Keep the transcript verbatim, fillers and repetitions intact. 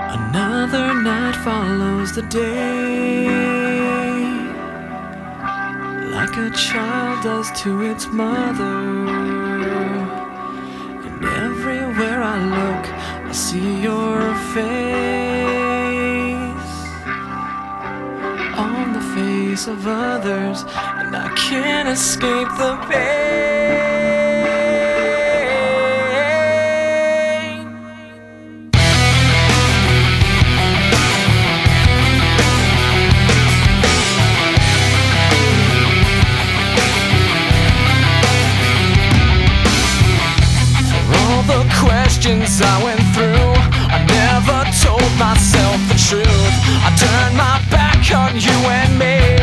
Another night follows the day, like a child does to its mother. And everywhere I look, I see your face on the face of others, and I can't escape the pain. The questions I went through, I never told myself the truth. I turned my back on you and me.